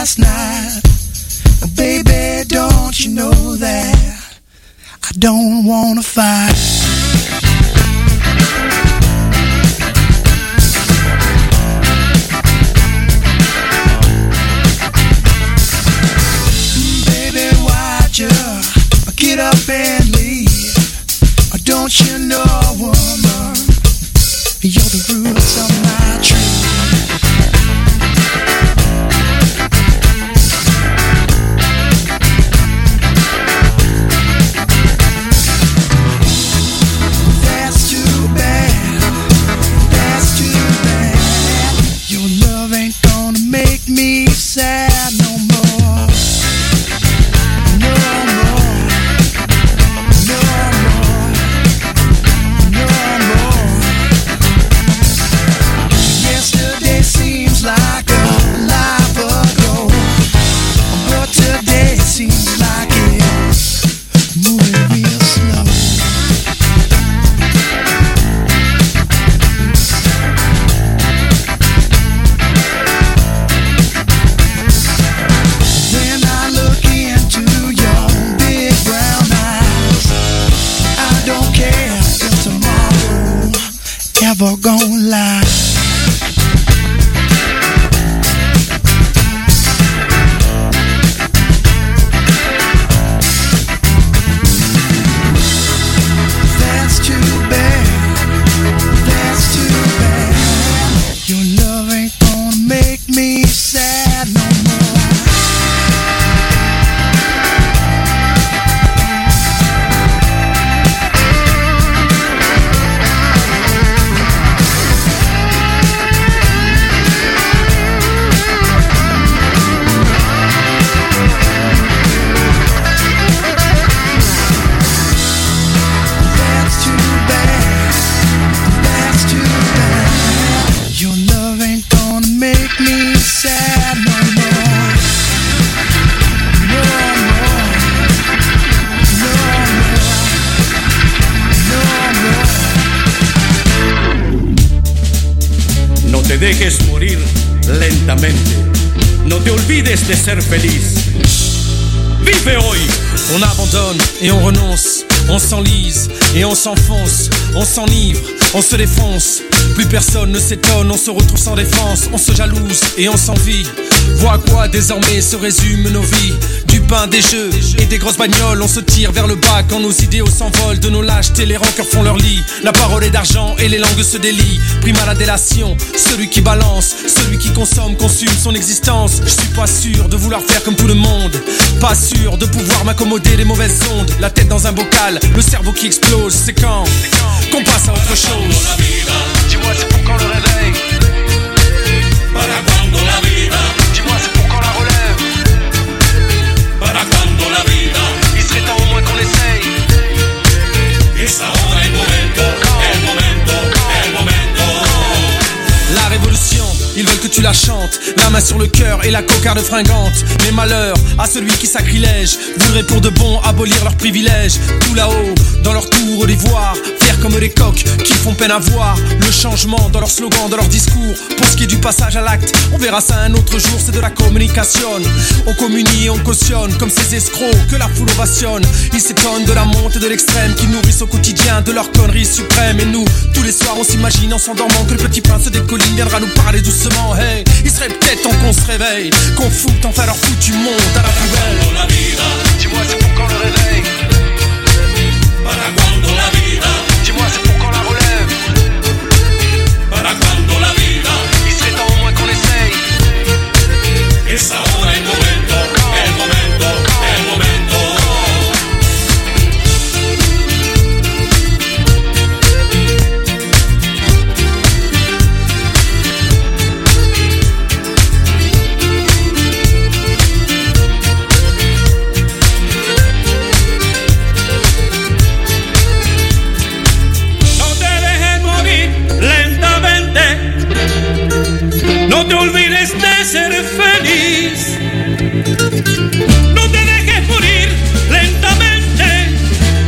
last night. Baby, don't you know that I don't wanna fight? Baby, why'd you get up and leave? Don't you know, woman, you're the roots of my tree. That's too bad, that's too bad. Your love ain't gonna make me sad no more. No more, no more, no more. Yesterday seems like a life ago, but today seems like it's moving real slow. When I look into your big brown eyes, I don't care if tomorrow ever gonna lie. That's too bad, that's too bad. Your love ain't gonna make me sad no more. That's too bad, that's too bad. Your love ain't gonna make me sad no more. No more, no more, no more. No te dejes morir lentamente. No te olvides de ser feliz. Vive hoy. On abandonne et on renonce, on s'enlise et on s'enfonce, on s'enivre, on se défonce. Plus personne ne s'étonne, on se retrouve sans défense, on se jalouse et on s'envie. Vois à quoi désormais se résument nos vies. Du pain, des jeux et des grosses bagnoles. On se tire vers le bas quand nos idéaux s'envolent. De nos lâchetés, les rancœurs font leur lit. La parole est d'argent et les langues se délient. Prime à la délation, celui qui balance, celui qui consomme, consume son existence. Je suis pas sûr de vouloir faire comme tout le monde, pas sûr de pouvoir m'accommoder des mauvaises ondes. La tête dans un bocal, le cerveau qui explose. C'est quand qu'on passe à autre chose. Dis-moi c'est pour quand le réveil? Para cuando la vida, Dis-moi c'est pour quand la relève? para cuando la vida, Il serait temps au moins qu'on essaye. es ahora el momento, el momento, el momento. La révolution, ils veulent que tu la chantes. La main sur le cœur et la cocarde fringante. Mais malheur à celui qui sacrilège voudrait pour de bon abolir leurs privilèges. Tout là-haut, dans leur tour d'ivoire, faire comme les coqs qui font peine à voir le changement dans leur slogan, dans leur discours. Pour ce qui est du passage à l'acte, on verra ça un autre jour, c'est de la communication. On communie et on cautionne comme ces escrocs que la foule ovationne. Ils s'étonnent de la montée de l'extrême qui nourrissent au quotidien de leur connerie suprême. Et nous, tous les soirs on s'imagine en s'endormant que le petit prince des collines viendra nous parler doucement. Hey, il serait peut-être temps qu'on se réveille, qu'on foute enfin leur foutu monde à la poubelle. Cuando la vida, Dis-moi c'est pour quand le réveil? para cuando la vida, Dis-moi c'est pour quand la relève? para cuando la vida, Il serait temps au moins qu'on essaye. es ahora el momento, el momento, el momento. No te olvides de ser feliz. No te dejes morir lentamente.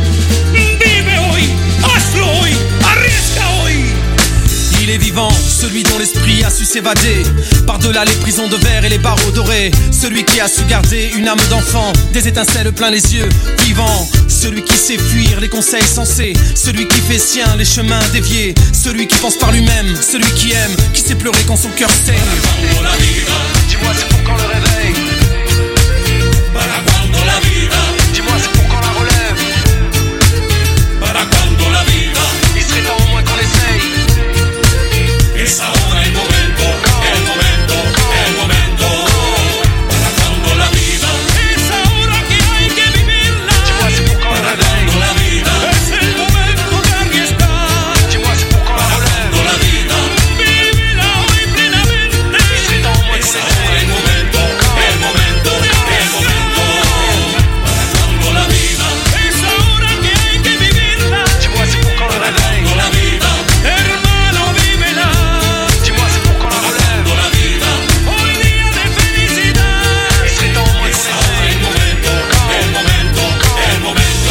Vive hoy, hazlo hoy, arriesga hoy. Il est vivant, celui celui dont l'esprit a su s'évader par-delà les prisons de verre et les barreaux dorés. Celui qui a su garder une âme d'enfant, des étincelles plein les yeux, vivant. Celui qui sait fuir les conseils sensés, celui qui fait sien les chemins déviés, celui qui pense par lui-même, celui qui aime, qui sait pleurer quand son cœur saigne. Dis-moi c'est pour quand le réveil? Para cuando la vida, dis-moi c'est pour quand la relève? para cuando la vida, Il serait temps au moins qu'on essaye. es ahora el momento, el momento, el momento. Para cuando la vida, es ahora que hay que vivirla. Dis-moi c'est pour quand le Para réveil? cuando la vida, es el momento de arriesgar. Dis-moi c'est pour quand la Para relève? cuando la vida, vívela hoy plenamente. Il serait temps au moins qu'on Es ahora el essaye. momento, el momento, el momento. Para cuando la vida, es ahora que hay que vivirla. Dis-moi c'est pour quand le Para réveil? cuando la vida, hermano, vívela. Dis-moi c'est pour quand la relève? Cuando la vida, hoy día de felicidad. Il serait temps au moins Es qu'on ahora essaye. el momento, el momento, el momento.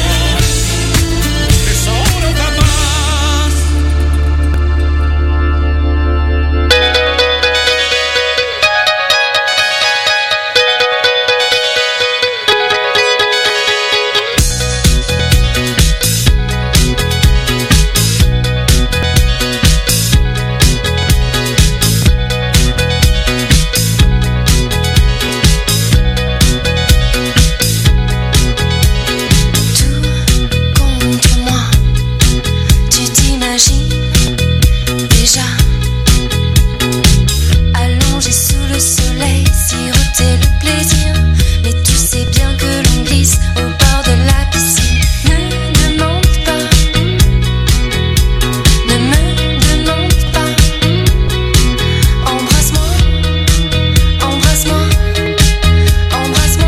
Es ahora capaz. Tout contre moi, tu t'imagines déjà allongé sous le soleil, siroter le plaisir. Mais tu sais bien que l'on glisse au bord de la piscine. Ne demande pas, ne me demande pas. Embrasse-moi, embrasse-moi, embrasse-moi.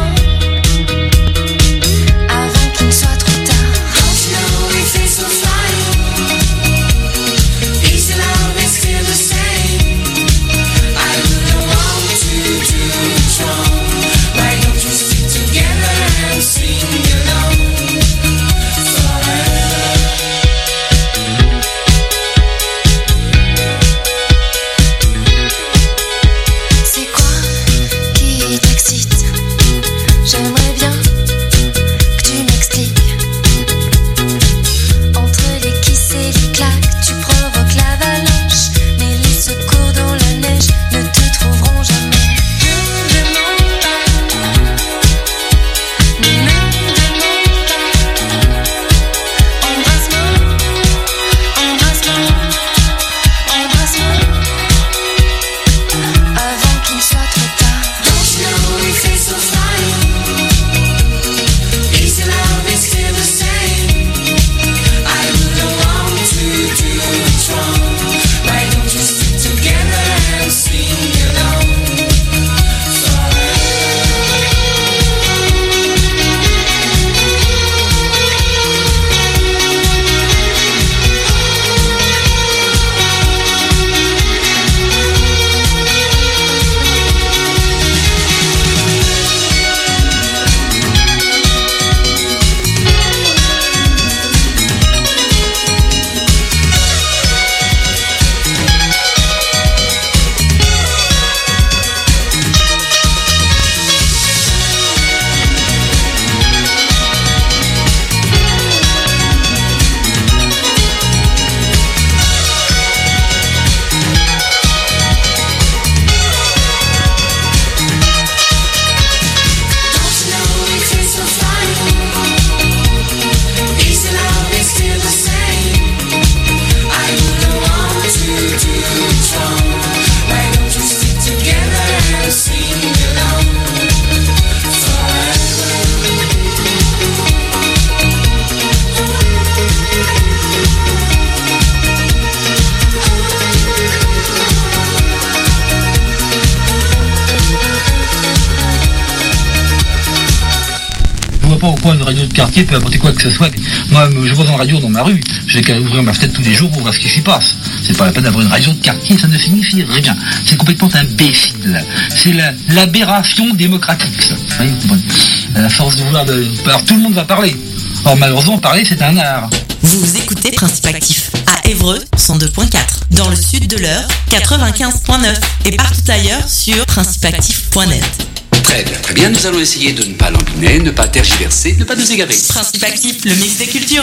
Avant qu'il ne soit trop tard. Don't you know we feel so fine? Easy love is still the same. I wouldn't want to do it wrong. Why don't you stick together and sing along forever? C'est quoi qui t'excite? J'aimerais bien que tu m'expliques. Entre les kisses et les claques, tu provoques l'avalanche. Mais les secours dans la neige ne te trouveront jamais. Ne me demande pas, ne me demande pas. Embrasse-moi, embrasse-moi, embrasse-moi. Avant qu'il ne soit trop tard. Don't you know we feel so fine? Easy love is still the same. I wouldn't want to do it wrong. Why don't you stick together and sing along forever? Don't you know we feel so fine? Easy love is still the same. I wouldn't want to do it wrong. Why don't you stick together and sing along forever? Je vois pas pourquoi une radio de quartier peut apporter quoi que ce soit. Moi, je vois une radio dans ma rue. J'ai qu'à ouvrir ma fenêtre tous les jours pour voir ce qui s'y passe. C'est pas la peine d'avoir une radio de quartier, ça ne signifie rien. C'est complètement imbécile. C'est l'aberration démocratique, ça. Vous voyez, bon, à la force de vouloir... Alors tout le monde va parler. Or malheureusement, parler, c'est un art. Vous écoutez Principe Actif, Évreux 102.4. Dans le sud de l'Eure 95.9. Et partout ailleurs sur principeactif.net. Très bien, très bien. Nous allons essayer de ne pas lambiner, ne pas tergiverser, ne pas nous égarer. Principe Actif, le mix des cultures.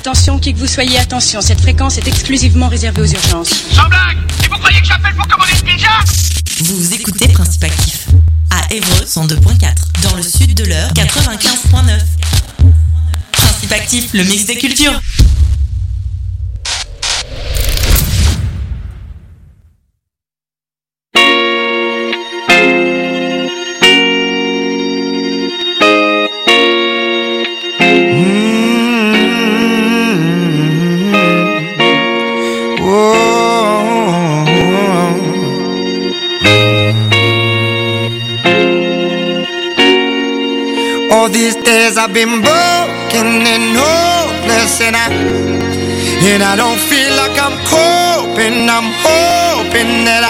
Attention, qui que vous soyez, attention, cette fréquence est exclusivement réservée aux urgences. Sans blague! Et vous croyez que j'appelle pour commander une pizza? Vous écoutez Principe Actif à Évreux 102.4, dans le sud de l'Eure 95.9. Principe Actif, le mix des cultures. All these days I've been broken and hopeless, and I don't feel like I'm coping. I'm hoping that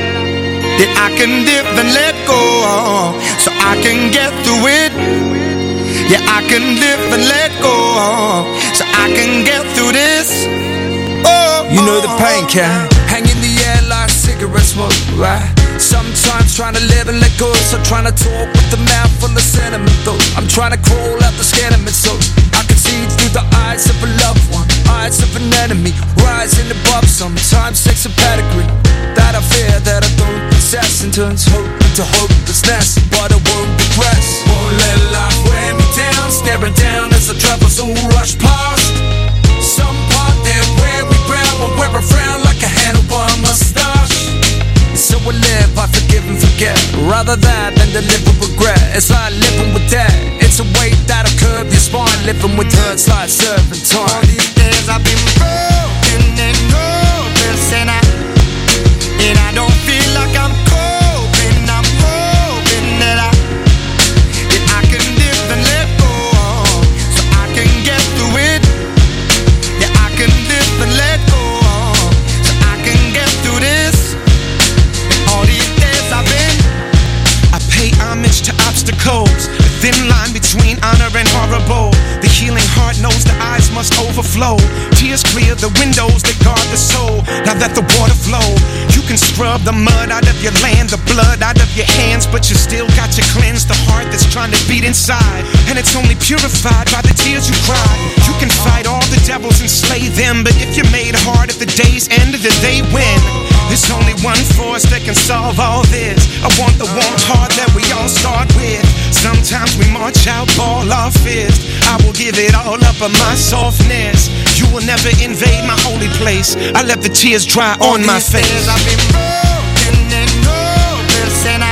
I can dip and let go, so I can get through it. Yeah, I can dip and let go, so I can get through this. Oh, you know the pain can hang in the air like cigarette smoke, right? Sometimes trying to live and let go, so trying to talk with the mouth full of sentiment though. I'm trying to crawl out the skin of me so I can see through the eyes of a loved one, eyes of an enemy, rising above. Sometimes takes a pedigree that I fear that I don't possess, and turns hope into hopelessness, but I won't regress. Won't let life wear me down, staring down as the troubles all rush past. Some part there where we brown, but wear a frown like a handlebar mustache. So I live, I forgive and forget, rather that than to live with regret. It's like living with debt, it's a weight that'll curb your spine. Living with hurts like serving time. All these days I've been broken and hopeless, and I don't feel like I'm coping. I'm hoping that I can dip and let go, so I can get through it. Yeah, I can dip and let go, so I can get through this. All these days I pay homage to obstacles, a thin line between honor and horrible. The healing heart knows the eyes must overflow. Tears clear the windows that guard the soul. Now let the water flow. You can scrub the mud out of your land, the blood out of your hands, but you still got to cleanse the heart that's trying to beat inside. And it's only purified by the tears you cry. You can fight all the devils and slay them, but if you're made hard at the day's end, then they win. There's only one force that can solve all this. I want the warm heart that we all start with. Sometimes we march out, ball our fist. I will give it all up of my softness. You will never invade my holy place. I let the tears dry on my face. I've been broken and hopeless, and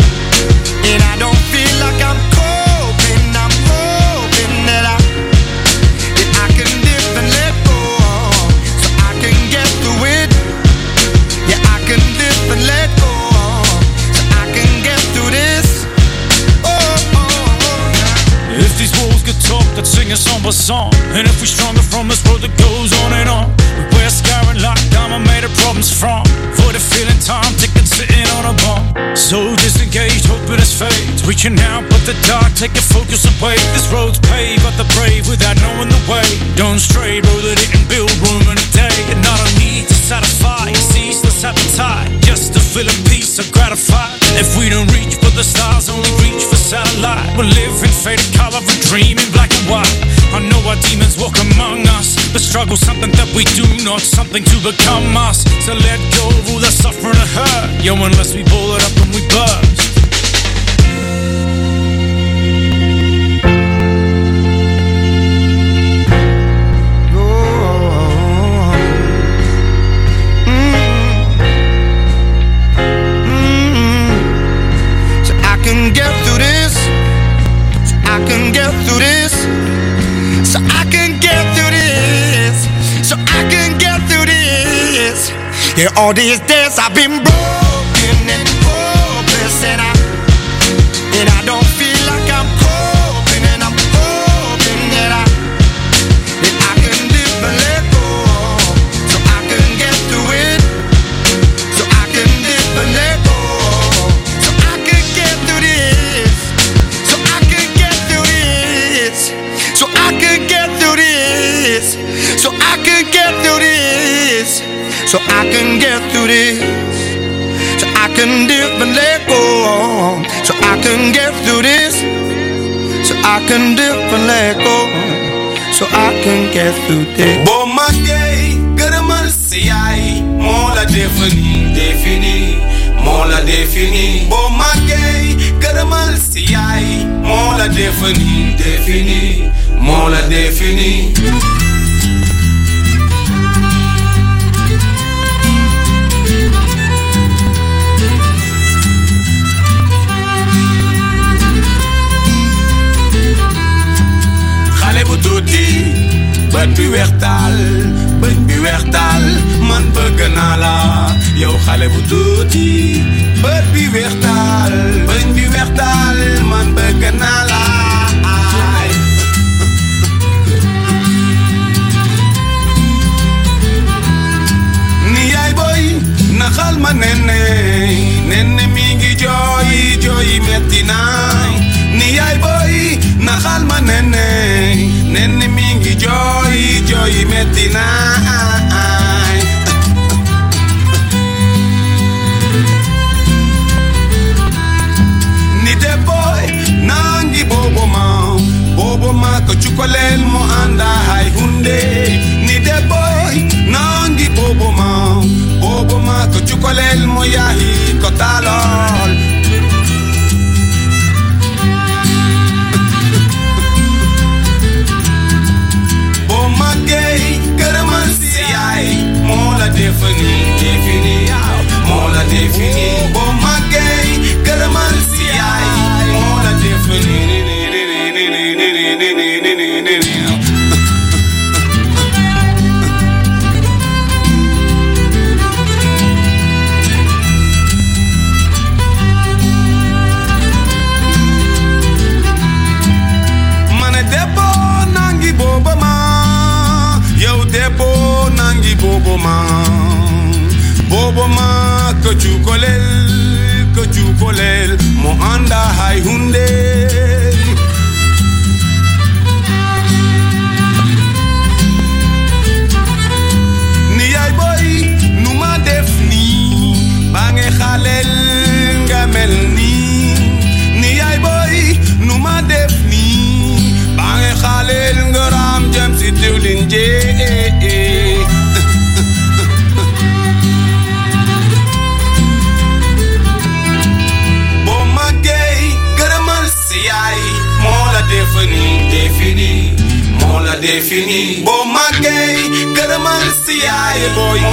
I don't feel like I'm coping. I'm hoping that I can dip and let go, so I can get through it. Yeah, I can dip and let go, so I can get through this. If these walls could talk, they'd sing a somber song. And if we're stronger from this road that goes on and on, we're scarring like diamond made of problems from. For the feeling time, tickets sitting on a bomb. So disengaged, hoping it fades. Reaching out, but the dark take your focus away. This road's paved, but the brave without knowing the way. Don't stray, bro, that it can build room in a day. And not a need to satisfy your ceaseless appetite, just to feel a peace or gratify. If we don't reach for the stars, only reach for satellite. We'll live in faded color and dream in black and white. I know our demons walk among us, but struggle's something that we do, not something to become us. So let go of all the suffering and hurt, yo, unless we ball it up and we burst. So I can get through this. So I can get through this. So I can get through this. So I can get through this. Yeah, all these days I've been broken and hopeless, and I don't feel like I'm coping, and I'm hoping that I can dip and let go, so I can get through it. So I can dip and let go, so I can get through this. So I can get through this. So I can get through this. So I can get through this. So I can get through this. So I can dip and let go. So I can get through this. So I can dip and let go. so I can get through this. Bo magay, garamal siyay, mola defini, mola defini. Bo magay, garamal siyay, mola defini, mola defini. Xale bu tuuti bët bi weextaal bëñ bi weextaal man bëgg naa la yow xale bu tuuti bët bi weextaal bëñ bi weextaal man bëgg naa la ni yaay boy naxal ma nenne mi ngi jooy metti naay ni yaay boy naxal ma nenne mi ngi jooy metti naay ni de boy nangi bobo ma ko cukolel mo anda hay hunde ni de boy nangi bobo ma ko cukolel mo yahi ko talol mola defini, bo magay, garamal siyay, mola defini. Mane debo nangi boba ma, yow debo nangi bobo ma. Bobo ma ko chukolel mo anda hay hunde ni ay boy numa def ni bange xalel nga mel ni ay boy numa def ni bange xalel nga ram jëm ci diwlin je defini, bo magay, garamal siyay boy.